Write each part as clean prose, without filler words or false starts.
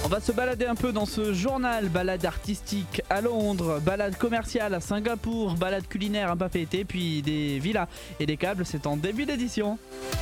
On va se balader un peu dans ce journal, balade artistique à Londres, balade commerciale à Singapour, balade culinaire à Papeete, puis des villas et des câbles, c'est en début d'édition.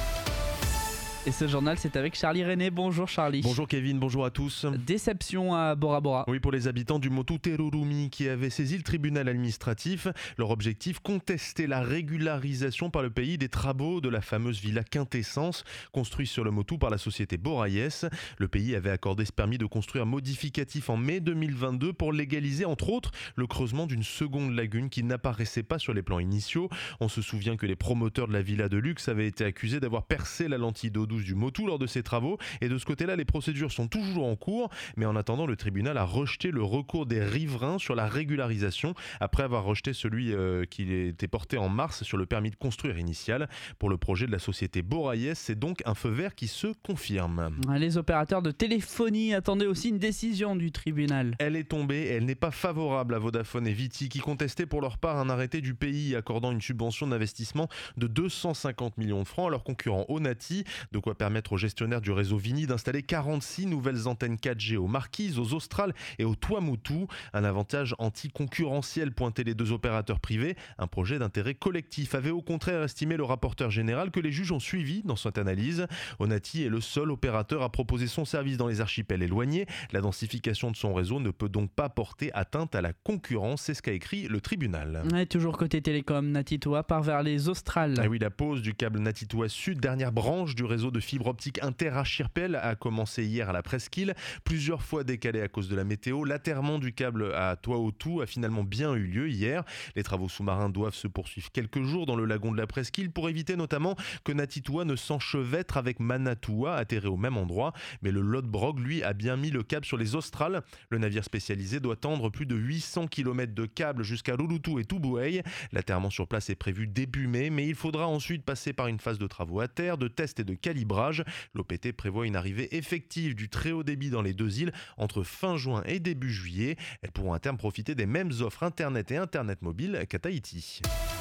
Et ce journal, c'est avec Charlie René. Bonjour Charlie. Bonjour Kevin, bonjour à tous. Déception à Bora Bora. Oui, pour les habitants du Motu Terurumi qui avaient saisi le tribunal administratif, leur objectif, contester la régularisation par le pays des travaux de la fameuse villa Quintessence, construite sur le Motu par la société Boraiès. Le pays avait accordé ce permis de construire modificatif en mai 2022 pour légaliser entre autres le creusement d'une seconde lagune qui n'apparaissait pas sur les plans initiaux. On se souvient que les promoteurs de la villa de luxe avaient été accusés d'avoir percé la lentille d'eau douce du Motu lors de ces travaux, et de ce côté-là, les procédures sont toujours en cours, mais en attendant, le tribunal a rejeté le recours des riverains sur la régularisation, après avoir rejeté celui qui était porté en mars sur le permis de construire initial. Pour le projet de la société Boraiès, c'est donc un feu vert qui se confirme. Les opérateurs de téléphonie attendaient aussi une décision du tribunal. Elle est tombée et elle n'est pas favorable à Vodafone et Viti qui contestaient pour leur part un arrêté du pays accordant une subvention d'investissement de 250 millions de francs à leur concurrent Onati, de quoi permettre aux gestionnaires du réseau Vini d'installer 46 nouvelles antennes 4G aux Marquises, aux Australes et au Tuamotu. Un avantage anti-concurrentiel pointait les deux opérateurs privés. Un projet d'intérêt collectif avait au contraire estimé le rapporteur général que les juges ont suivi dans cette analyse. Onati est le seul opérateur à proposer son service dans les archipels éloignés. La densification de son réseau ne peut donc pas porter atteinte à la concurrence, c'est ce qu'a écrit le tribunal. Et toujours côté télécom, Natitoa part vers les Australes. Ah oui, la pose du câble Natitoa Sud, dernière branche du réseau de fibre optique inter-archipel, a commencé hier à la presqu'île, plusieurs fois décalée à cause de la météo. L'atterrement du câble à Tuaotu a finalement bien eu lieu hier. Les travaux sous-marins doivent se poursuivre quelques jours dans le lagon de la presqu'île pour éviter notamment que Natitoa ne s'enchevêtre avec Manatua, atterré au même endroit. Mais le Lodbrog, lui, a bien mis le câble sur les Australes. Le navire spécialisé doit tendre plus de 800 km de câble jusqu'à Lulutu et Tubuai. L'atterrement sur place est prévu début mai, mais il faudra ensuite passer par une phase de travaux à terre, de tests et de calibrage. L'OPT prévoit une arrivée effective du très haut débit dans les deux îles entre fin juin et début juillet. Elles pourront à terme profiter des mêmes offres Internet et Internet mobile qu'à Tahiti.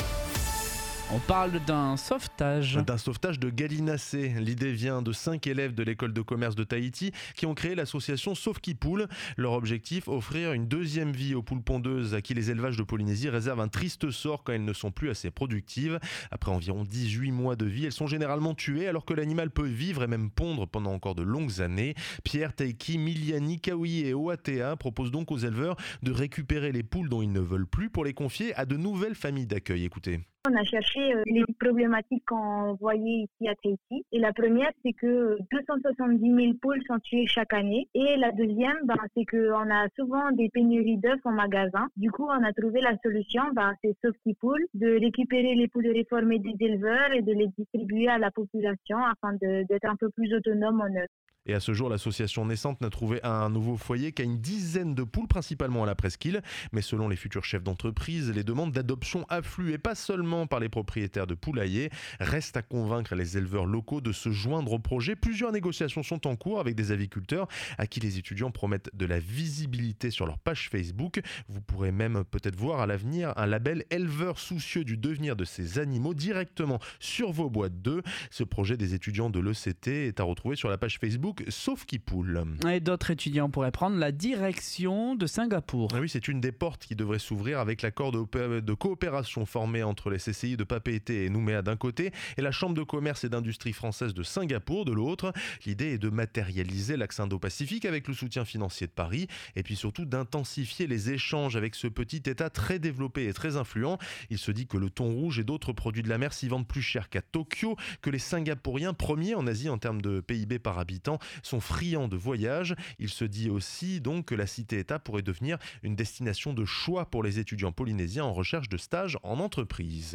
On parle d'un sauvetage. D'un sauvetage de gallinacés. L'idée vient de 5 élèves de l'école de commerce de Tahiti qui ont créé l'association Sauve qui Poule. Leur objectif, offrir une deuxième vie aux poules pondeuses à qui les élevages de Polynésie réservent un triste sort quand elles ne sont plus assez productives. Après environ 18 mois de vie, elles sont généralement tuées alors que l'animal peut vivre et même pondre pendant encore de longues années. Pierre, Taiki, Miliani, Kawi et Oatea proposent donc aux éleveurs de récupérer les poules dont ils ne veulent plus pour les confier à de nouvelles familles d'accueil. Écoutez. On a cherché les problématiques qu'on voyait ici à Tahiti. Et la première, c'est que 270 000 poules sont tuées chaque année. Et la deuxième, c'est qu'on a souvent des pénuries d'œufs en magasin. Du coup, on a trouvé la solution, c'est Sauve qui Poule, de récupérer les poules réformées des éleveurs et de les distribuer à la population afin d'être un peu plus autonome en œufs. Et à ce jour, l'association naissante n'a trouvé un nouveau foyer qu'à une dizaine de poules, principalement à la presqu'île. Mais selon les futurs chefs d'entreprise, les demandes d'adoption affluent, et pas seulement par les propriétaires de poulaillers. Reste à convaincre les éleveurs locaux de se joindre au projet. Plusieurs négociations sont en cours avec des aviculteurs à qui les étudiants promettent de la visibilité sur leur page Facebook. Vous pourrez même peut-être voir à l'avenir un label éleveur soucieux du devenir de ces animaux directement sur vos boîtes d'œufs. Ce projet des étudiants de l'ECT est à retrouver sur la page Facebook Sauve qui Poule. Et d'autres étudiants pourraient prendre la direction de Singapour. Ah oui, c'est une des portes qui devrait s'ouvrir avec l'accord de coopération formé entre les CCI de Papeete et Nouméa d'un côté et la Chambre de commerce et d'industrie française de Singapour de l'autre. L'idée est de matérialiser l'axe Indo-Pacifique avec le soutien financier de Paris et puis surtout d'intensifier les échanges avec ce petit État très développé et très influent. Il se dit que le thon rouge et d'autres produits de la mer s'y vendent plus cher qu'à Tokyo, que les Singapouriens, premiers en Asie en termes de PIB par habitant, sont friands de voyage. Il se dit aussi donc que la cité-État pourrait devenir une destination de choix pour les étudiants polynésiens en recherche de stages en entreprise.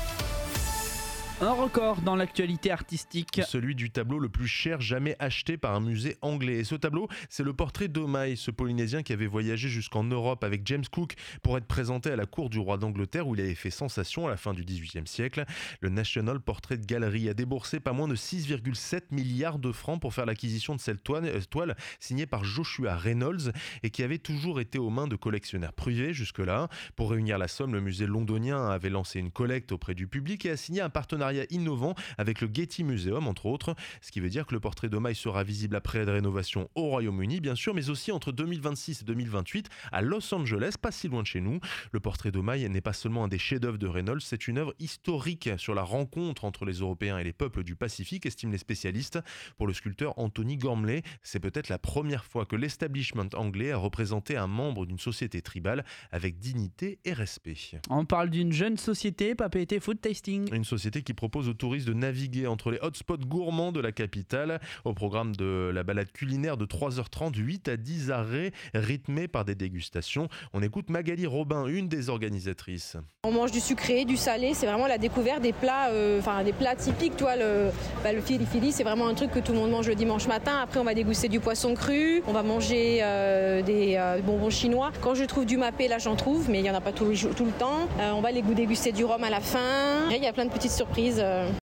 Un record dans l'actualité artistique. Celui du tableau le plus cher jamais acheté par un musée anglais. Et ce tableau, c'est le portrait d'Omai, ce Polynésien qui avait voyagé jusqu'en Europe avec James Cook pour être présenté à la cour du roi d'Angleterre où il avait fait sensation à la fin du XVIIIe siècle. Le National Portrait Gallery a déboursé pas moins de 6,7 milliards de francs pour faire l'acquisition de cette toile signée par Joshua Reynolds et qui avait toujours été aux mains de collectionneurs privés jusque-là. Pour réunir la somme, le musée londonien avait lancé une collecte auprès du public et a signé un partenariat partenariat innovant avec le Getty Museum, entre autres. Ce qui veut dire que le portrait d'Omaï sera visible après rénovation au Royaume-Uni, bien sûr, mais aussi entre 2026 et 2028 à Los Angeles, pas si loin de chez nous. Le portrait d'Omaï n'est pas seulement un des chefs-d'œuvre de Reynolds, c'est une œuvre historique sur la rencontre entre les Européens et les peuples du Pacifique, estiment les spécialistes. Pour le sculpteur Anthony Gormley, c'est peut-être la première fois que l'establishment anglais a représenté un membre d'une société tribale avec dignité et respect. On parle d'une jeune société, Papeete Food Tasting. Une société qui propose aux touristes de naviguer entre les hotspots gourmands de la capitale. Au programme de la balade culinaire de 3h30, 8 à 10 arrêts rythmés par des dégustations. On écoute Magali Robin, une des organisatrices. On mange du sucré, du salé, c'est vraiment la découverte des plats, des plats typiques. Toi, le fili-fili, c'est vraiment un truc que tout le monde mange le dimanche matin. Après, on va déguster du poisson cru, on va manger des bonbons chinois. Quand je trouve du mapé, là j'en trouve, mais il n'y en a pas tout le temps. On va déguster du rhum à la fin. Il y a plein de petites surprises.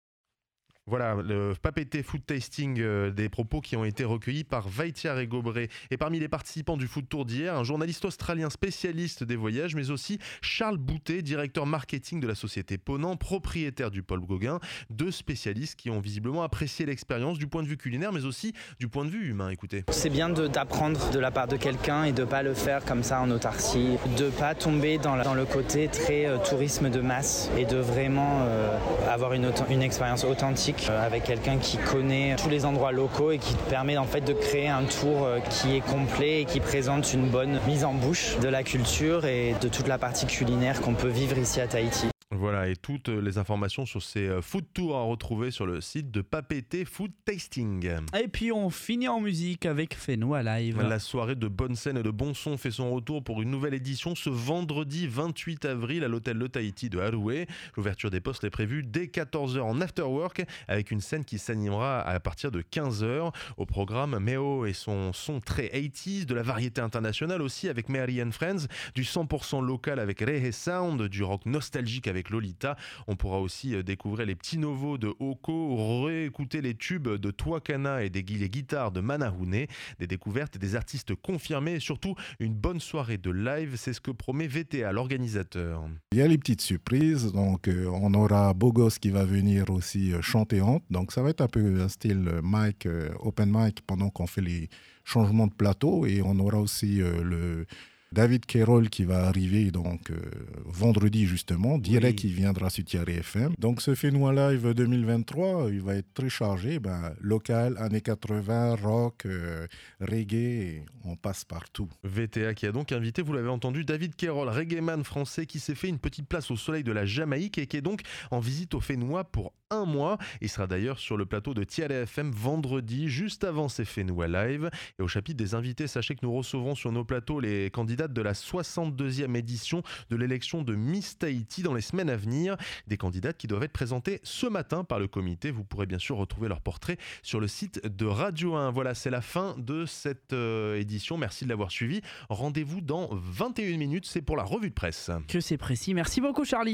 Voilà, le Papeete Food Tasting, des propos qui ont été recueillis par Vaïtia Régobré. Et parmi les participants du Food Tour d'hier, un journaliste australien spécialiste des voyages, mais aussi Charles Boutet, directeur marketing de la société Ponant, propriétaire du Paul Gauguin. Deux spécialistes qui ont visiblement apprécié l'expérience du point de vue culinaire, mais aussi du point de vue humain. Écoutez. C'est bien d'apprendre de la part de quelqu'un et de ne pas le faire comme ça en autarcie, de ne pas tomber dans le côté très tourisme de masse et de vraiment avoir une expérience authentique avec quelqu'un qui connaît tous les endroits locaux et qui te permet en fait de créer un tour qui est complet et qui présente une bonne mise en bouche de la culture et de toute la partie culinaire qu'on peut vivre ici à Tahiti. Voilà, et toutes les informations sur ces food tours à retrouver sur le site de Papeete Food Tasting. Et puis on finit en musique avec Fais-nous Live. La soirée de bonne scène et de bon son fait son retour pour une nouvelle édition ce vendredi 28 avril à l'hôtel Le Tahiti de Haroué. L'ouverture des postes est prévue dès 14h en afterwork avec une scène qui s'animera à partir de 15h. Au programme, Meo et son son très 80s, de la variété internationale aussi avec Mary and Friends, du 100% local avec Rehe Sound, du rock nostalgique avec Lolita. On pourra aussi découvrir les petits novos de Oko, réécouter les tubes de Tuakana et les guitares de Manahune, des découvertes et des artistes confirmés et surtout une bonne soirée de live, c'est ce que promet VTA, l'organisateur. Il y a les petites surprises, donc on aura Bogos qui va venir aussi chanter honte, donc ça va être un peu un style mic, open mic pendant qu'on fait les changements de plateau et on aura aussi le David Carroll qui va arriver donc vendredi justement, direct il viendra sur Thierry FM. Donc ce Fais-nous Live 2023, il va être très chargé, local, années 80, rock, reggae, on passe partout. VTA qui a donc invité, vous l'avez entendu, David Carroll, reggaeman français qui s'est fait une petite place au soleil de la Jamaïque et qui est donc en visite au Fais-nous pour un mois. Il sera d'ailleurs sur le plateau de Thierry FM vendredi, juste avant ces Fais-nous Live. Et au chapitre des invités, sachez que nous recevrons sur nos plateaux les candidats de la 62e édition de l'élection de Miss Tahiti dans les semaines à venir. Des candidates qui doivent être présentées ce matin par le comité. Vous pourrez bien sûr retrouver leur portrait sur le site de Radio 1. Voilà, c'est la fin de cette édition. Merci de l'avoir suivi. Rendez-vous dans 21 minutes, c'est pour la revue de presse. Que c'est précis. Merci beaucoup Charlie.